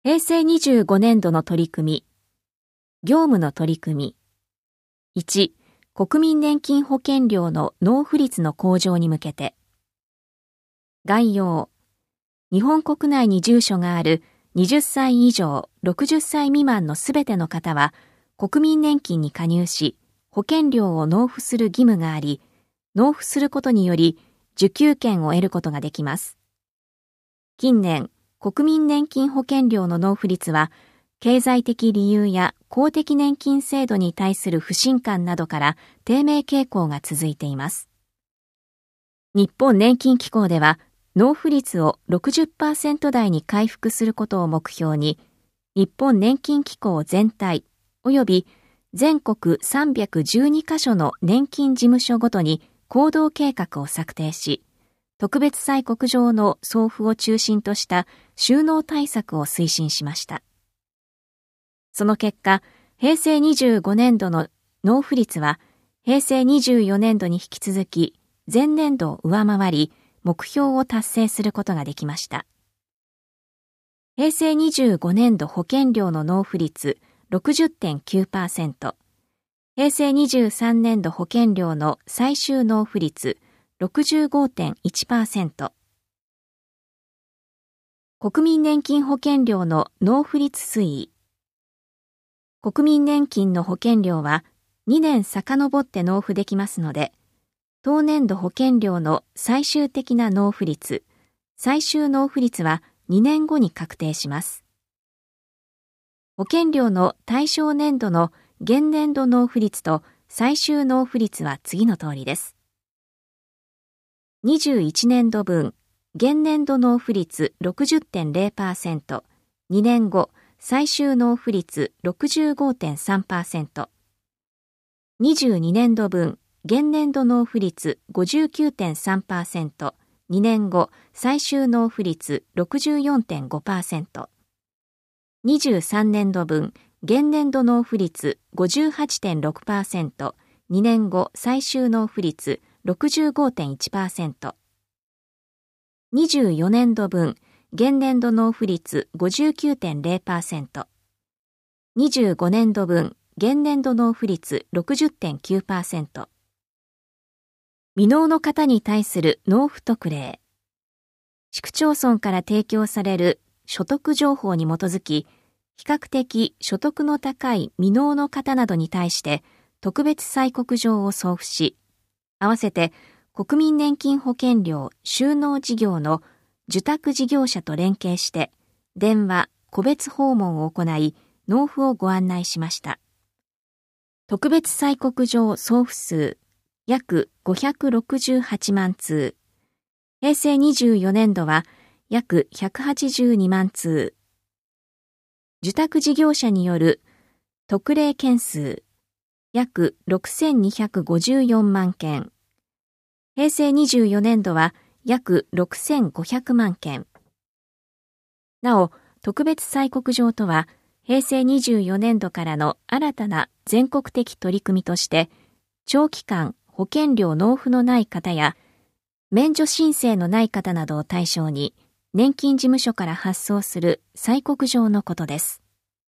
平成25年度の取り組み。業務の取り組み。1、国民年金保険料の納付率の向上に向けて。概要。日本国内に住所がある20歳以上60歳未満のすべての方は、国民年金に加入し、保険料を納付する義務があり、納付することにより受給権を得ることができます。近年、国民年金保険料の納付率は、経済的理由や公的年金制度に対する不信感などから低迷傾向が続いています。日本年金機構では、納付率を 60% 台に回復することを目標に、日本年金機構全体及び全国312カ所の年金事務所ごとに行動計画を策定し、特別催告状の送付を中心とした収納対策を推進しました。その結果、平成25年度の納付率は、平成24年度に引き続き、前年度を上回り、目標を達成することができました。平成25年度保険料の納付率 60.9%、平成23年度保険料の最終納付率 65.1%。国民年金保険料の納付率推移。国民年金の保険料は2年遡って納付できますので、当年度保険料の最終的な納付率、最終納付率は2年後に確定します。保険料の対象年度の現年度納付率と最終納付率は次の通りです。21年度分、現年度納付率 60.0%、2年後、最終納付率 65.3%。22年度分、現年度納付率 59.3%、2年後、最終納付率 64.5%。23年度分、現年度納付率 58.6%、2年後、最終納付率 65.1%。24年度分、現年度納付率 59.0%。25年度分、現年度納付率 60.9%。未納の方に対する納付特例。市区町村から提供される所得情報に基づき、比較的所得の高い未納の方などに対して特別催告状を送付し、合わせて国民年金保険料収納事業の受託事業者と連携して電話、個別訪問を行い納付をご案内しました。特別催告状送付数約568万通。平成24年度は約182万通。受託事業者による特例件数約6254万件。平成24年度は約6500万件。なお、特別催告状とは、平成24年度からの新たな全国的取り組みとして、長期間保険料納付のない方や、免除申請のない方などを対象に、年金事務所から発送する催告状のことです。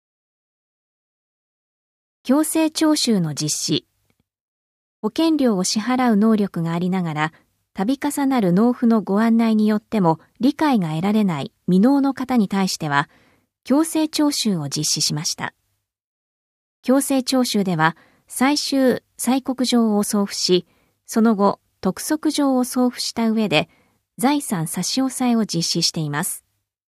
強制徴収の実施。保険料を支払う能力がありながら、度重なる納付のご案内によっても理解が得られない未納の方に対しては、強制徴収を実施しました。強制徴収では、最終催告状を送付し、その後、督促状を送付した上で、財産差し押さえを実施しています。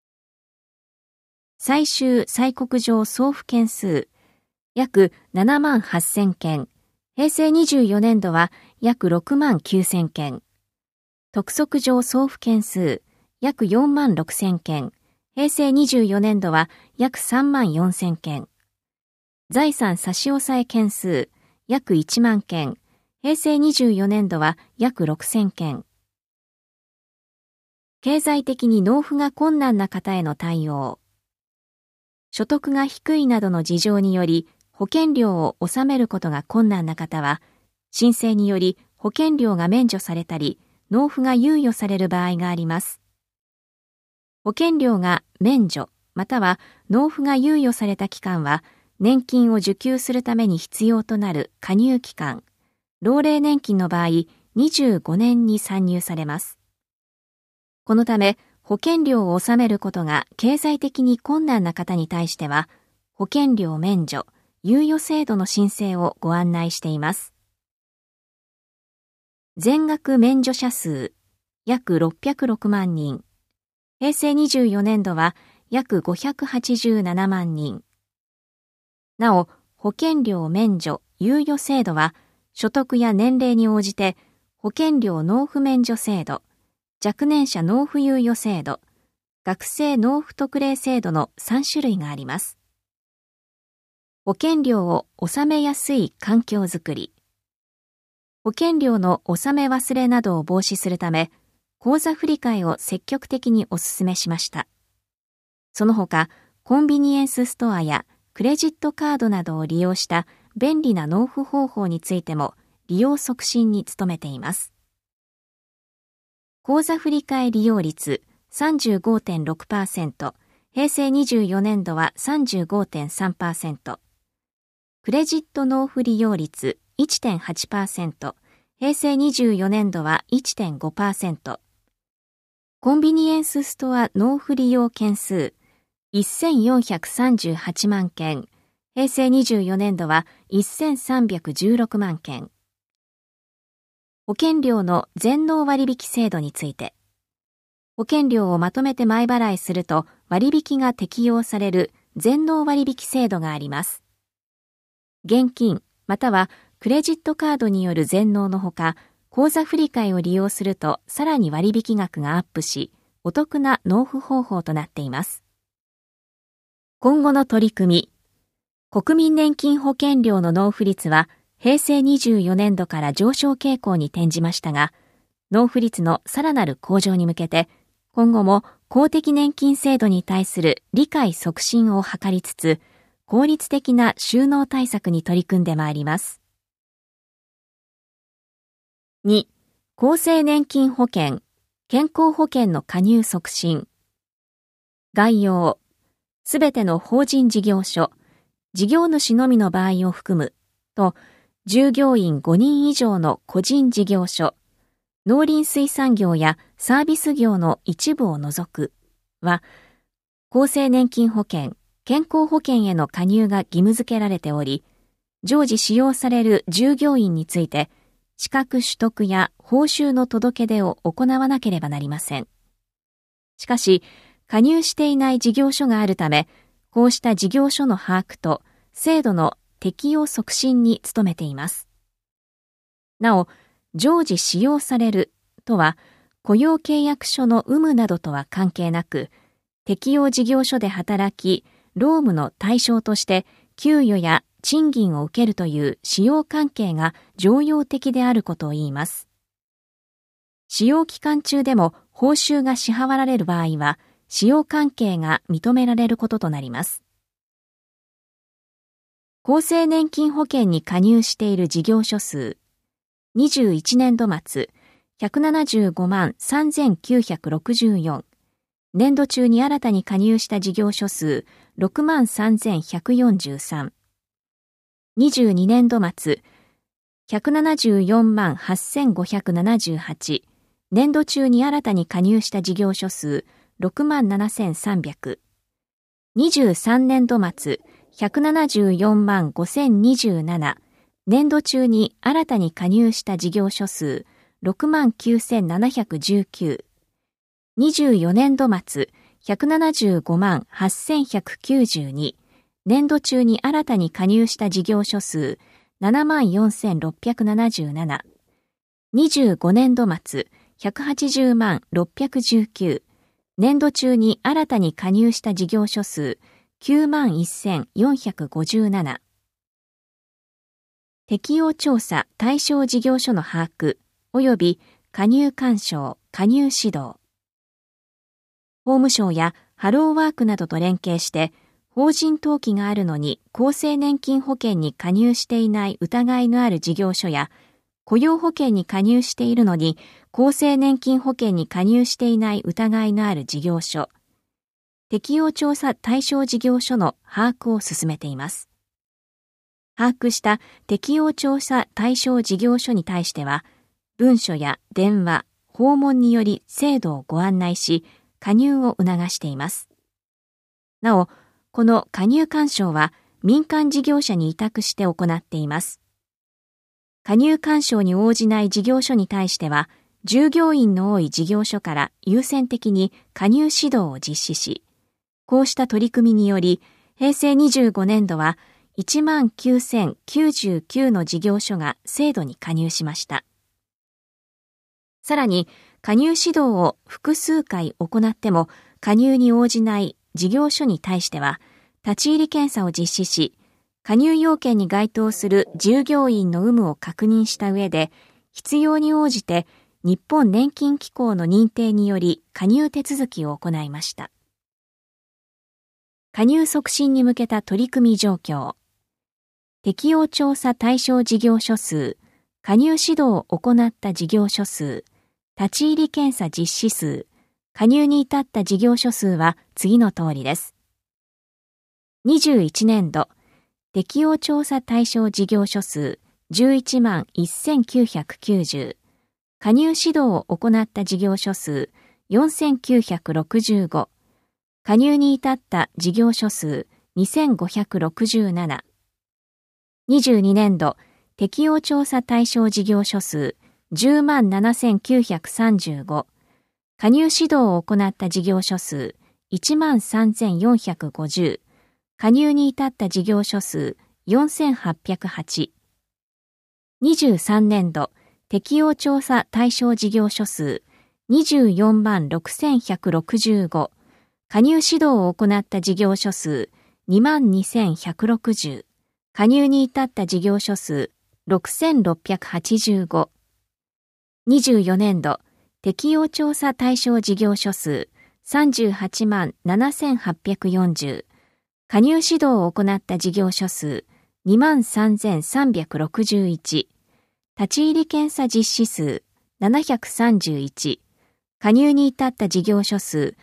最終催告状送付件数、約7万8000件、平成24年度は約6万9000件、督促状送付件数、約4万6000件、平成24年度は約3万4000件、財産差し押さえ件数、約1万件、平成24年度は約6000件。経済的に納付が困難な方への対応。所得が低いなどの事情により保険料を納めることが困難な方は、申請により保険料が免除されたり、納付が猶予される場合があります。保険料が免除または納付が猶予された期間は、年金を受給するために必要となる加入期間、老齢年金の場合、25年に算入されます。このため、保険料を納めることが経済的に困難な方に対しては、保険料免除、猶予制度の申請をご案内しています。全額免除者数、約606万人。平成24年度は約587万人。なお、保険料免除、猶予制度は、所得や年齢に応じて、保険料納付免除制度、若年者納付猶予制度、学生納付特例制度の3種類があります。保険料を納めやすい環境づくり。保険料の納め忘れなどを防止するため、口座振替を積極的にお勧めしました。その他、コンビニエンスストアやクレジットカードなどを利用した便利な納付方法についても利用促進に努めています。口座振替利用率 35.6%、平成24年度は 35.3%、クレジット納付利用率 1.8%、平成24年度は 1.5%、コンビニエンスストア納付利用件数1438万件、平成24年度は1316万件。保険料の全納割引制度について、保険料をまとめて前払いすると割引が適用される全納割引制度があります。現金またはクレジットカードによる全納のほか、口座振替を利用するとさらに割引額がアップし、お得な納付方法となっています。今後の取り組み。国民年金保険料の納付率は平成24年度から上昇傾向に転じましたが、納付率のさらなる向上に向けて、今後も公的年金制度に対する理解促進を図りつつ、効率的な収納対策に取り組んでまいります。2、厚生年金保険、健康保険の加入促進。概要。すべての法人事業所、事業主のみの場合を含む、と、従業員5人以上の個人事業所、農林水産業やサービス業の一部を除くは、厚生年金保険、健康保険への加入が義務付けられており、常時使用される従業員について、資格取得や報酬の届け出を行わなければなりません。しかし、加入していない事業所があるため、こうした事業所の把握と制度の適用促進に努めています。なお、常時使用されるとは、雇用契約書の有無などとは関係なく、適用事業所で働き、労務の対象として給与や賃金を受けるという使用関係が常用的であることを言います。使用期間中でも報酬が支払われる場合は、使用関係が認められることとなります。厚生年金保険に加入している事業所数、21年度末、175万3964、年度中に新たに加入した事業所数、6万3143、22年度末、174万8578、年度中に新たに加入した事業所数、6万7300、23年度末、174万5027、年度中に新たに加入した事業所数、6万9719、24年度末、175万8192、年度中に新たに加入した事業所数、7万4677、25年度末、180万619、年度中に新たに加入した事業所数9万1457。適用調査対象事業所の把握及び加入勧奨、加入指導。法務省やハローワークなどと連携して法人登記があるのに厚生年金保険に加入していない疑いのある事業所や雇用保険に加入しているのに厚生年金保険に加入していない疑いのある事業所、 適用調査対象事業所の把握を進めています。把握した適用調査対象事業所に対しては、文書や電話、訪問により制度をご案内し、加入を促しています。なお、この加入勧奨は民間事業者に委託して行っています。加入勧奨に応じない事業所に対しては、従業員の多い事業所から優先的に加入指導を実施し、こうした取り組みにより、平成25年度は19,099の事業所が制度に加入しました。さらに、加入指導を複数回行っても加入に応じない事業所に対しては、立ち入り検査を実施し、加入要件に該当する従業員の有無を確認した上で、必要に応じて日本年金機構の認定により加入手続きを行いました。加入促進に向けた取り組み状況。適用調査対象事業所数、加入指導を行った事業所数、立ち入り検査実施数、加入に至った事業所数は次の通りです。21年度、適用調査対象事業所数11万1990、加入指導を行った事業所数4965、加入に至った事業所数2567、22年度、適用調査対象事業所数10万7935、加入指導を行った事業所数1万3450、加入に至った事業所数4808。23年度、適用調査対象事業所数24万6165、加入指導を行った事業所数2万2160、加入に至った事業所数6685。24年度、適用調査対象事業所数38万7840、加入指導を行った事業所数2万3361、立ち入り検査実施数731、加入に至った事業所数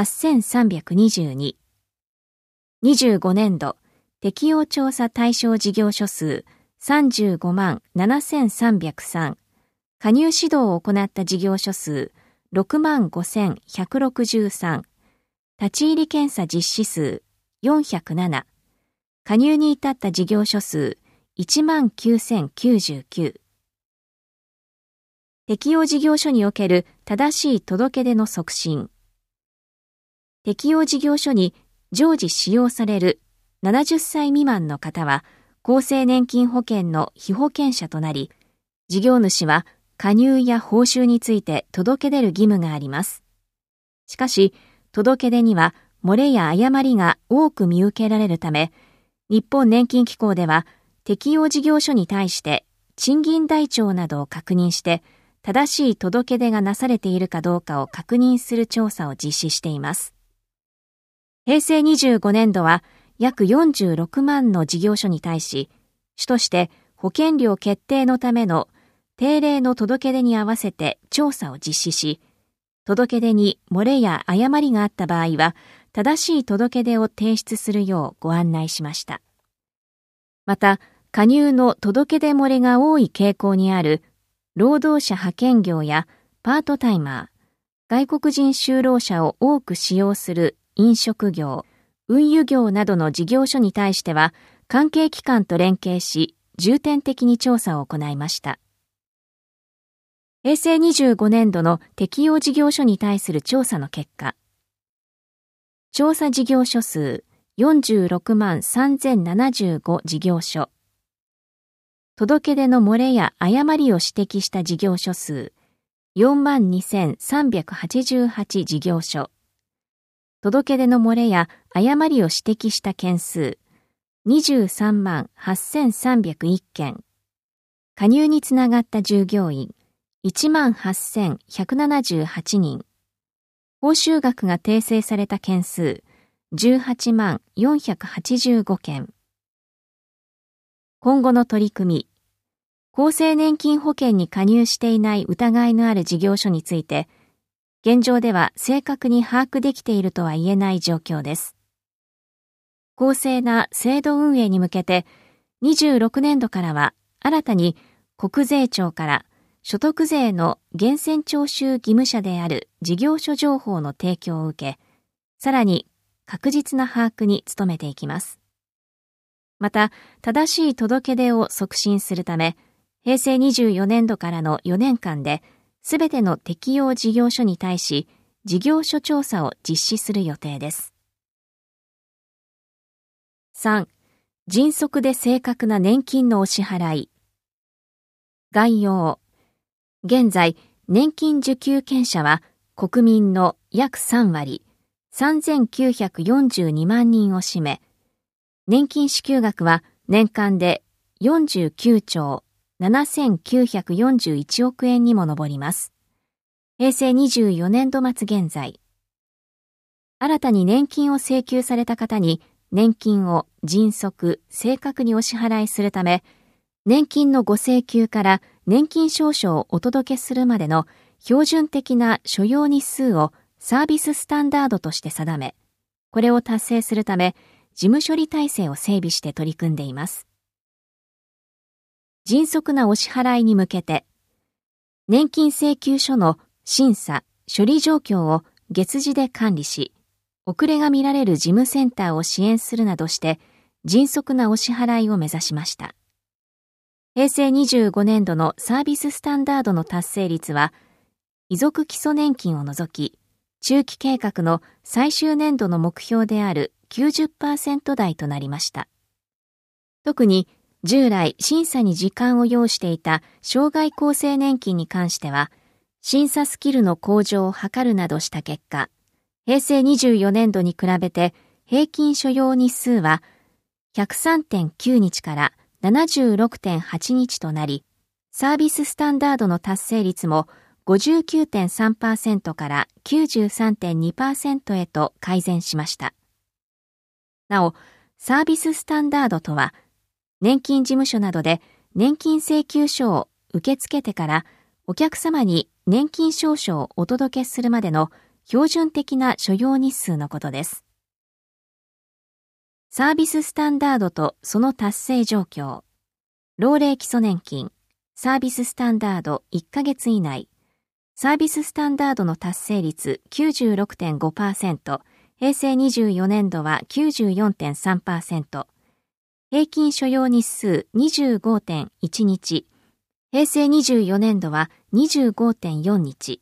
8322。25年度、適用調査対象事業所数35万7303、加入指導を行った事業所数6万5163、立ち入り検査実施数407、加入に至った事業所数1万9099。適用事業所における正しい届け出の促進。適用事業所に常時使用される70歳未満の方は厚生年金保険の被保険者となり、事業主は加入や報酬について届け出る義務があります。しかし、届け出には漏れや誤りが多く見受けられるため、日本年金機構では適用事業所に対して賃金台帳などを確認して、正しい届け出がなされているかどうかを確認する調査を実施しています。平成25年度は約46万の事業所に対し、主として保険料決定のための定例の届け出に合わせて調査を実施し、届け出に漏れや誤りがあった場合は、正しい届け出を提出するようご案内しました。また、加入の届け出漏れが多い傾向にある労働者派遣業やパートタイマー、外国人就労者を多く使用する飲食業、運輸業などの事業所に対しては、関係機関と連携し、重点的に調査を行いました。平成25年度の適用事業所に対する調査の結果、調査事業所数46万3075事業所、届け出の漏れや誤りを指摘した事業所数4万2388事業所、届け出の漏れや誤りを指摘した件数23万8301件、加入につながった従業員1万8178人、報酬額が訂正された件数18万485件。今後の取り組み、厚生年金保険に加入していない疑いのある事業所について、 現状では正確に把握できているとは言えない状況です。公正な制度運営に向けて、26年度からは新たに国税庁から所得税の源泉徴収義務者である事業所情報の提供を受け、さらに確実な把握に努めていきます。また、正しい届け出を促進するため、平成24年度からの4年間で、すべての適用事業所に対し、事業所調査を実施する予定です。3. 迅速で正確な年金のお支払い。概要。現在、年金受給権者は国民の約3割、3942万人を占め、年金支給額は年間で49兆7941億円にも上ります。平成24年度末現在、新たに年金を請求された方に年金を迅速、正確にお支払いするため、年金のご請求から年金証書をお届けするまでの標準的な所要日数をサービススタンダードとして定め、これを達成するため、事務処理体制を整備して取り組んでいます。迅速なお支払いに向けて、年金請求書の審査・処理状況を月次で管理し、遅れが見られる事務センターを支援するなどして、迅速なお支払いを目指しました。平成25年度のサービススタンダードの達成率は、遺族基礎年金を除き、中期計画の最終年度の目標である 90% 台となりました。特に、従来審査に時間を要していた生涯厚生年金に関しては、審査スキルの向上を図るなどした結果、平成24年度に比べて平均所要日数は 103.9 日から76.8 日となり、サービススタンダードの達成率も 59.3% から 93.2% へと改善しました。なお、サービススタンダードとは、年金事務所などで年金請求書を受け付けてからお客様に年金証書をお届けするまでの標準的な所要日数のことです。サービススタンダードとその達成状況。老齢基礎年金、サービススタンダード1ヶ月以内、サービススタンダードの達成率 96.5%、平成24年度は 94.3%、平均所要日数 25.1 日、平成24年度は 25.4 日。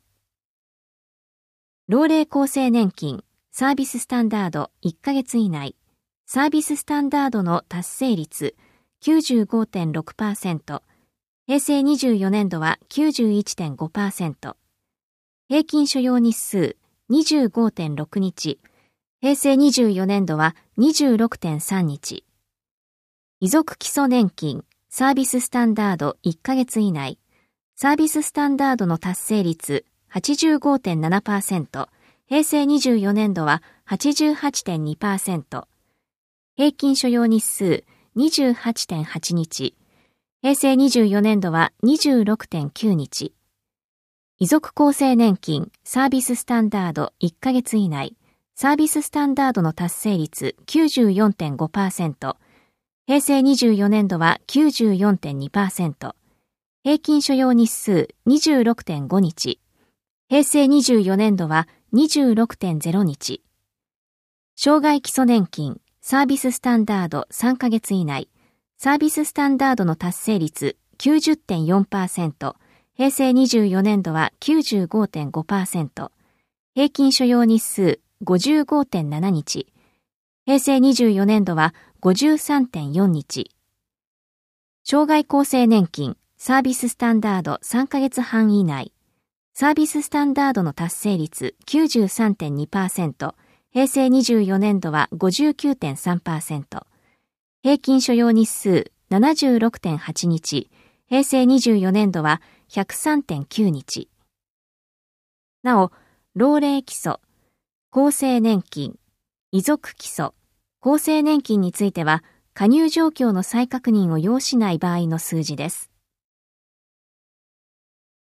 老齢厚生年金、サービススタンダード1ヶ月以内、サービススタンダードの達成率 95.6%、平成24年度は 91.5%、平均所要日数 25.6 日、平成24年度は 26.3 日。遺族基礎年金、サービススタンダード1ヶ月以内、サービススタンダードの達成率 85.7%、平成24年度は 88.2%、平均所要日数 28.8 日、平成24年度は 26.9 日。遺族厚生年金、サービススタンダード1ヶ月以内、サービススタンダードの達成率 94.5%、平成24年度は 94.2%、平均所要日数 26.5 日、平成24年度は 26.0 日。生涯基礎年金、サービススタンダード3ヶ月以内、サービススタンダードの達成率 90.4%、平成24年度は 95.5%、平均所要日数 55.7 日、平成24年度は 53.4 日。生涯厚生年金、サービススタンダード3ヶ月半以内、サービススタンダードの達成率 93.2%、平成24年度は 59.3%、平均所要日数 76.8 日、平成24年度は 103.9 日。なお、老齢基礎、厚生年金、遺族基礎、厚生年金については、加入状況の再確認を要しない場合の数字です。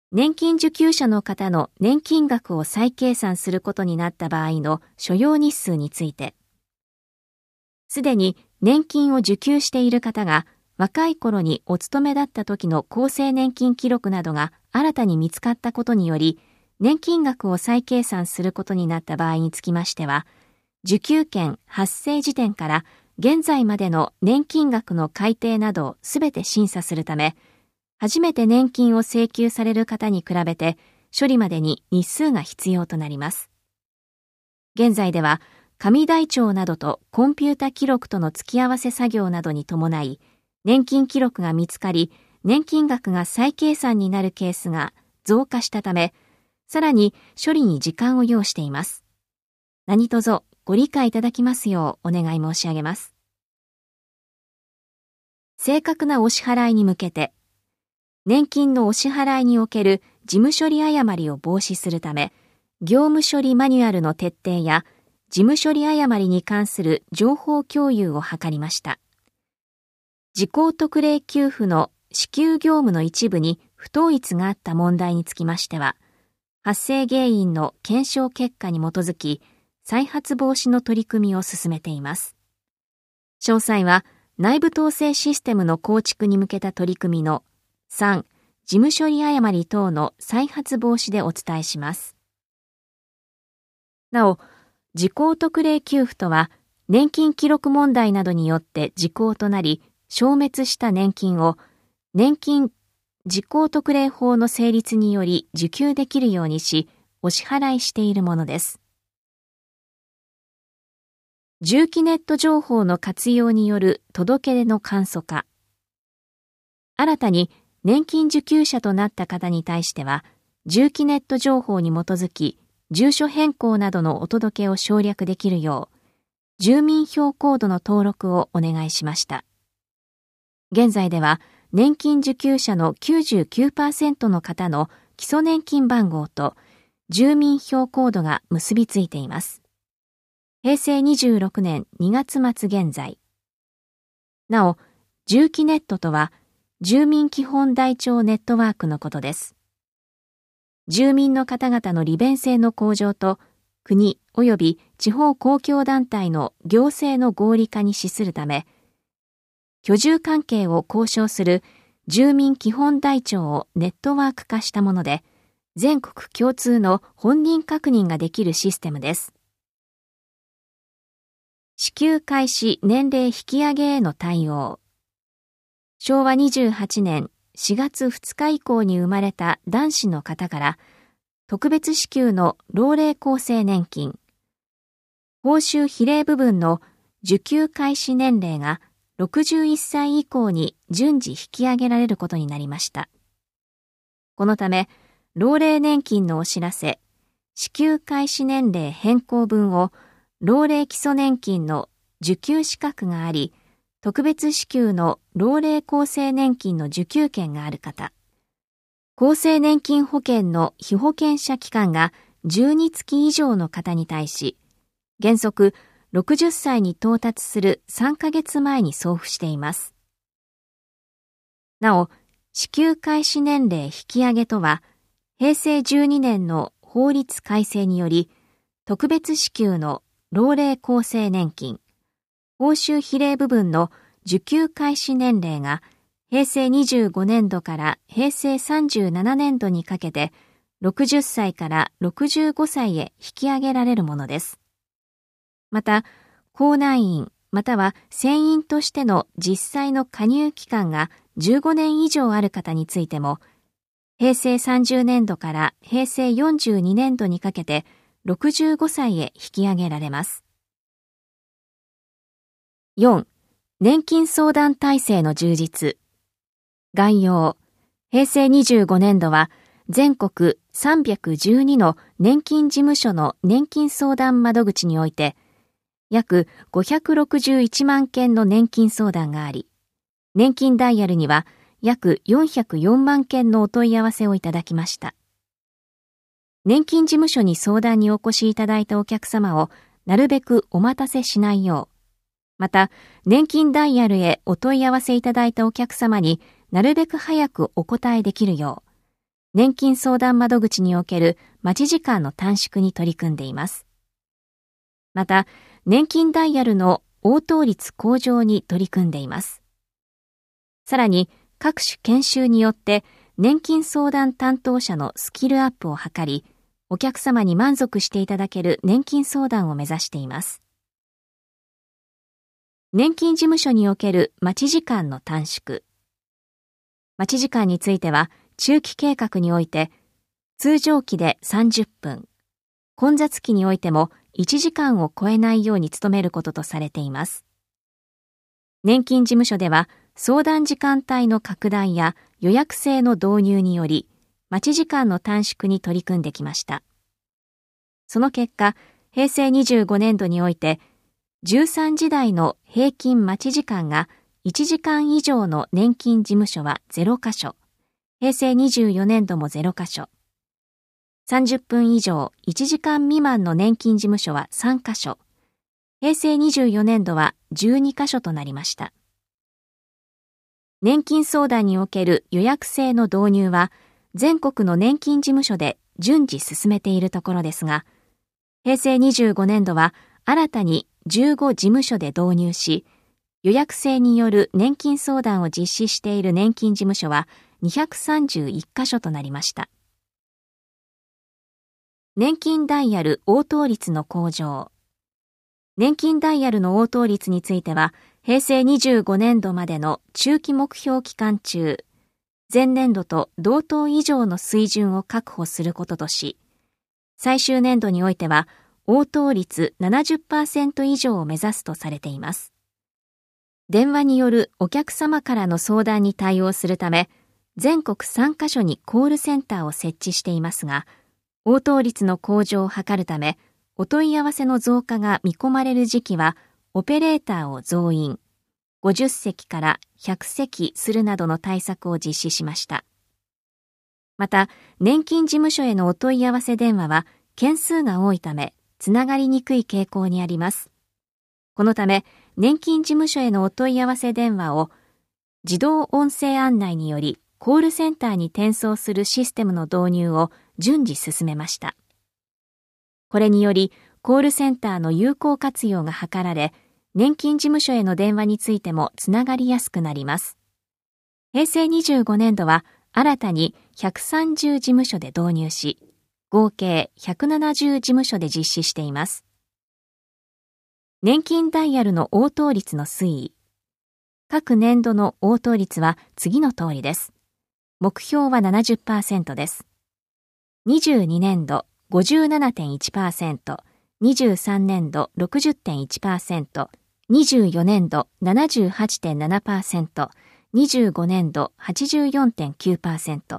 年金受給者の方の年金額を再計算することになった場合の所要日数について、すでに年金を受給している方が若い頃にお勤めだった時の厚生年金記録などが新たに見つかったことにより、年金額を再計算することになった場合につきましては、受給権発生時点から現在までの年金額の改定などをすべて審査するため、初めて年金を請求される方に比べて処理までに日数が必要となります。現在では、紙台帳などとコンピュータ記録との付き合わせ作業などに伴い、年金記録が見つかり、年金額が再計算になるケースが増加したため、さらに処理に時間を要しています。何卒ご理解いただきますようお願い申し上げます。正確なお支払いに向けて、年金のお支払いにおける事務処理誤りを防止するため、業務処理マニュアルの徹底や事務処理誤りに関する情報共有を図りました。時効特例給付の支給業務の一部に不統一があった問題につきましては、発生原因の検証結果に基づき、再発防止の取り組みを進めています。詳細は内部統制システムの構築に向けた取り組みの3、事務処理誤り等の再発防止でお伝えします。なお、時効特例給付とは、年金記録問題などによって時効となり、消滅した年金を年金時効特例法の成立により受給できるようにし、お支払いしているものです。住基ネット情報の活用による届け出の簡素化。新たに年金受給者となった方に対しては、住基ネット情報に基づき、住所変更などのお届けを省略できるよう、住民票コードの登録をお願いしました。現在では、年金受給者の 99% の方の基礎年金番号と住民票コードが結びついています。平成26年2月末現在。なお、住基ネットとは、住民基本台帳ネットワークのことです。住民の方々の利便性の向上と、国及び地方公共団体の行政の合理化に資するため、居住関係を公証する住民基本台帳をネットワーク化したもので、全国共通の本人確認ができるシステムです。支給開始年齢引き上げへの対応。昭和28年4月2日以降に生まれた男子の方から、特別支給の老齢厚生年金、報酬比例部分の受給開始年齢が61歳以降に順次引き上げられることになりました。このため、老齢年金のお知らせ、支給開始年齢変更分を老齢基礎年金の受給資格があり、特別支給の老齢厚生年金の受給権がある方、厚生年金保険の被保険者期間が12月以上の方に対し、原則60歳に到達する3ヶ月前に送付しています。なお、支給開始年齢引き上げとは、平成12年の法律改正により、特別支給の老齢厚生年金、報酬比例部分の受給開始年齢が平成25年度から平成37年度にかけて60歳から65歳へ引き上げられるものです。また、公内員または船員としての実際の加入期間が15年以上ある方についても、平成30年度から平成42年度にかけて65歳へ引き上げられます。4. 年金相談体制の充実。概要。平成25年度は全国312の年金事務所の年金相談窓口において約561万件の年金相談があり、年金ダイヤルには約404万件のお問い合わせをいただきました。年金事務所に相談にお越しいただいたお客様をなるべくお待たせしないよう、また、年金ダイヤルへお問い合わせいただいたお客様になるべく早くお答えできるよう、 年金相談窓口における待ち時間の短縮に取り組んでいます。また、年金ダイヤルの応答率向上に取り組んでいます。さらに、各種研修によって年金相談担当者のスキルアップを図り、お客様に満足していただける年金相談を目指しています。年金事務所における待ち時間の短縮。待ち時間については、中期計画において、通常期で30分、混雑期においても1時間を超えないように努めることとされています。年金事務所では、相談時間帯の拡大や予約制の導入により、待ち時間の短縮に取り組んできました。その結果、平成25年度において、13時台の平均待ち時間が1時間以上の年金事務所は0カ所、平成24年度も0カ所、30分以上1時間未満の年金事務所は3カ所、平成24年度は12カ所となりました。年金相談における予約制の導入は、全国の年金事務所で順次進めているところですが、平成25年度は新たに15事務所で導入し、予約制による年金相談を実施している年金事務所は231カ所となりました。年金ダイヤル応答率の向上。年金ダイヤルの応答率については、平成25年度までの中期目標期間中、前年度と同等以上の水準を確保することとし、最終年度においては、応答率 70% 以上を目指すとされています。電話によるお客様からの相談に対応するため、全国3カ所にコールセンターを設置していますが、応答率の向上を図るため、お問い合わせの増加が見込まれる時期は、オペレーターを増員、50席から100席するなどの対策を実施しました。また、年金事務所へのお問い合わせ電話は、件数が多いため、つながりにくい傾向にあります。このため、年金事務所へのお問い合わせ電話を、自動音声案内により、コールセンターに転送するシステムの導入を順次進めました。これにより、コールセンターの有効活用が図られ、年金事務所への電話についてもつながりやすくなります。平成25年度は新たに130事務所で導入し、合計170事務所で実施しています。年金ダイヤルの応答率の推移。各年度の応答率は次の通りです。目標は 70% です。22年度 57.1%、23年度 60.1%、24年度 78.7%、25年度 84.9%。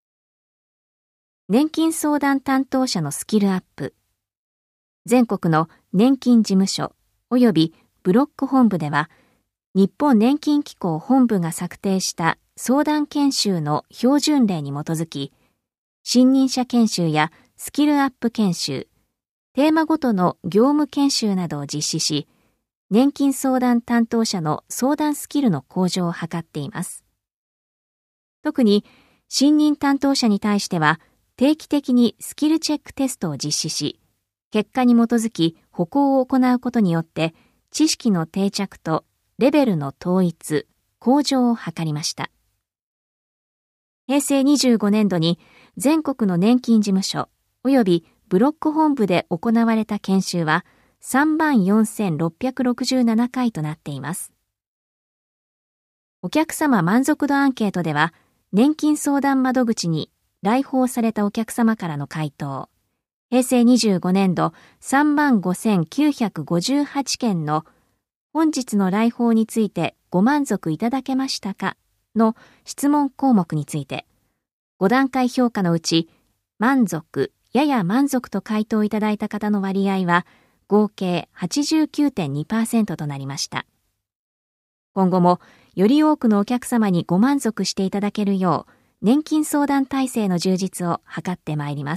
年金相談担当者のスキルアップ。全国の年金事務所及びブロック本部では、日本年金機構本部が策定した相談研修の標準例に基づき、新任者研修やスキルアップ研修、テーマごとの業務研修などを実施し、年金相談担当者の相談スキルの向上を図っています。特に、新任担当者に対しては、定期的にスキルチェックテストを実施し、結果に基づき歩行を行うことによって、知識の定着とレベルの統一、向上を図りました。平成25年度に全国の年金事務所及びブロック本部で行われた研修は、34,667 回となっています。お客様満足度アンケートでは、年金相談窓口に来訪されたお客様からの回答、平成25年度 35,958 件の本日の来訪についてご満足いただけましたかの質問項目について、5段階評価のうち、満足、やや満足と回答いただいた方の割合は、合計 89.2% となりました。今後もより多くのお客様にご満足していただけるよう、年金相談体制の充実を図ってまいります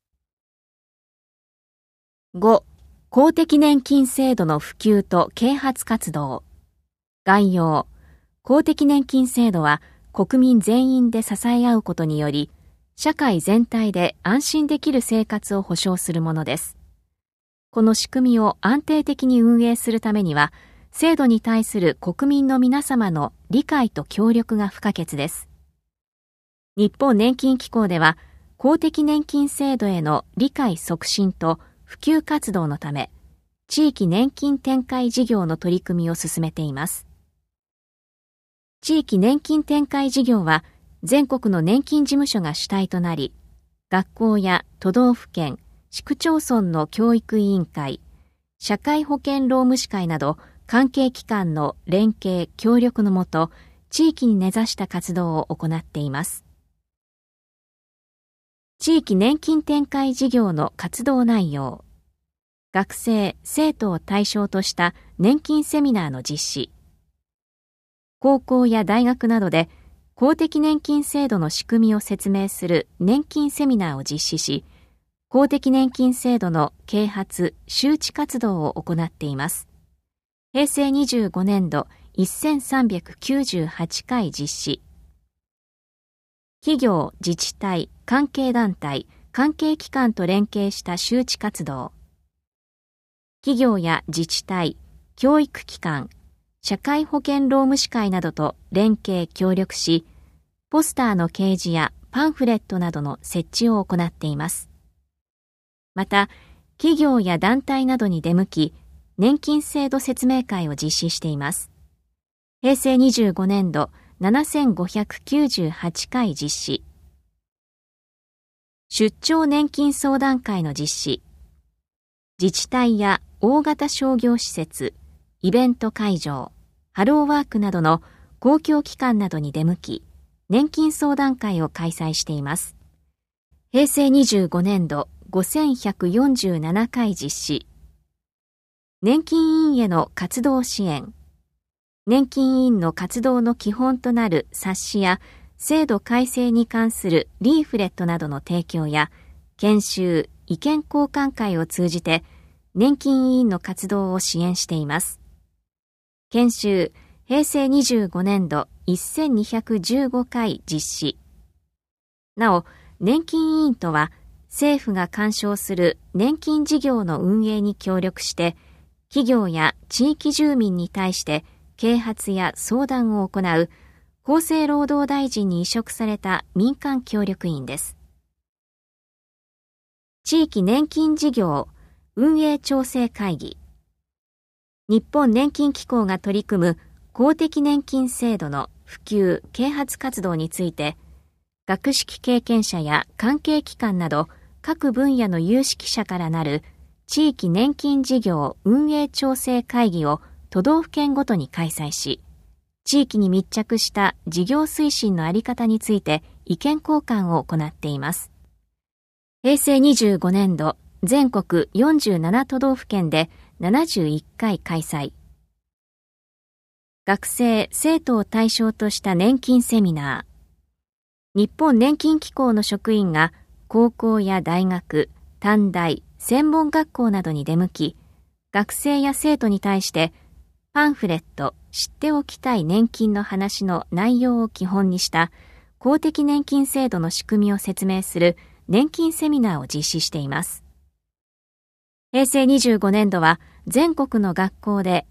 。5、公的年金制度の普及と啓発活動。概要。公的年金制度は国民全員で支え合うことにより、 社会全体で安心できる生活を保障するものです。この仕組みを安定的に運営するためには、制度に対する国民の皆様の理解と協力が不可欠です。日本年金機構では、公的年金制度への理解促進と普及活動のため、地域年金展開事業の取り組みを進めています。地域年金展開事業は、全国の年金事務所が主体となり、学校や都道府県、市区町村の教育委員会、社会保険労務士会など関係機関の連携・協力のもと、地域に根ざした活動を行っています。地域年金展開事業の活動内容、学生・生徒を対象とした年金セミナーの実施、高校や大学などで公的年金制度の仕組みを説明する年金セミナーを実施し、公的年金制度の啓発・周知活動を行っています。平成25年度1398回実施。企業・自治体、関係団体、関係機関と連携した周知活動。企業や自治体、教育機関、社会保険労務士会などと連携・協力し、ポスターの掲示やパンフレットなどの設置を行っています。また、企業や団体などに出向き、年金制度説明会を実施しています。平成25年度7598回実施。出張年金相談会の実施。自治体や大型商業施設、イベント会場、ハローワークなどの公共機関などに出向き、年金相談会を開催しています。平成25年度5147回実施。年金委員への活動支援。年金委員の活動の基本となる冊子や制度改正に関するリーフレットなどの提供や研修、意見交換会を通じて年金委員の活動を支援しています。研修、平成25年度1215回実施。なお、年金委員とは政府が干渉する年金事業の運営に協力して企業や地域住民に対して啓発や相談を行う厚生労働大臣に委嘱された民間協力員です。地域年金事業運営調整会議。日本年金機構が取り組む公的年金制度の普及・啓発活動について、学識経験者や関係機関など各分野の有識者からなる地域年金事業運営調整会議を都道府県ごとに開催し、地域に密着した事業推進のあり方について意見交換を行っています。平成25年度、全国47都道府県で71回開催。学生・生徒を対象とした年金セミナー。日本年金機構の職員が高校や大学、短大、専門学校などに出向き、学生や生徒に対してパンフレット、知っておきたい年金の話の内容を基本にした公的年金制度の仕組みを説明する年金セミナーを実施しています。平成25年度は全国の学校で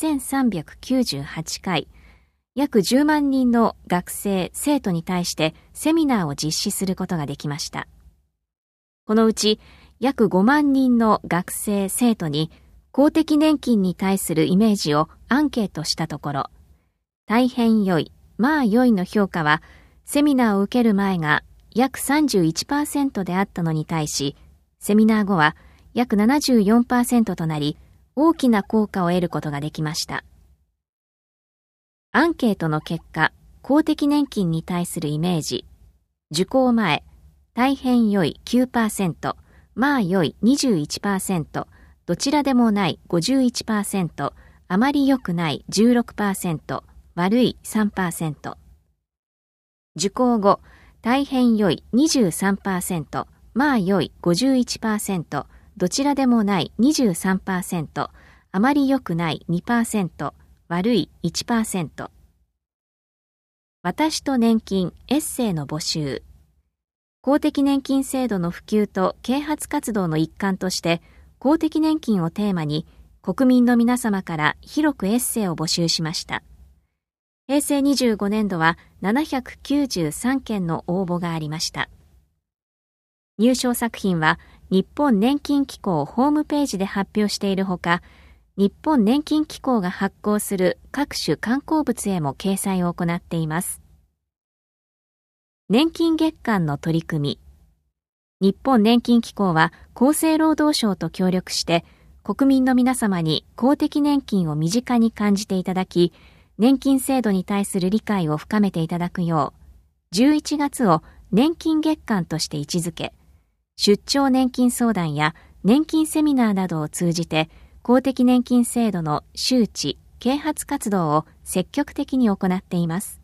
1398回、約10万人の学生・生徒に対してセミナーを実施することができました。このうち約5万人の学生・生徒に公的年金に対するイメージをアンケートしたところ、大変良い、まあ良いの評価は、セミナーを受ける前が約 31% であったのに対し、セミナー後は約 74% となり、大きな効果を得ることができました。アンケートの結果、公的年金に対するイメージ、受講前、大変良い 9%、まあ良い 21%、どちらでもない 51%、あまり良くない 16%、悪い 3%。受講後、大変良い 23%、まあ良い 51%、どちらでもない 23%、あまり良くない 2%、悪い 1%。私と年金エッセイの募集。 公的年金制度の普及と啓発活動の一環として、公的年金をテーマに、国民の皆様から広くエッセイを募集しました。平成25年度は793件の応募がありました。入賞作品は日本年金機構ホームページで発表しているほか、日本年金機構が発行する各種刊行物へも掲載を行っています。年金月間の取り組み。日本年金機構は厚生労働省と協力して国民の皆様に公的年金を身近に感じていただき、年金制度に対する理解を深めていただくよう、11月を年金月間として位置づけ、出張年金相談や年金セミナーなどを通じて公的年金制度の周知・啓発活動を積極的に行っています。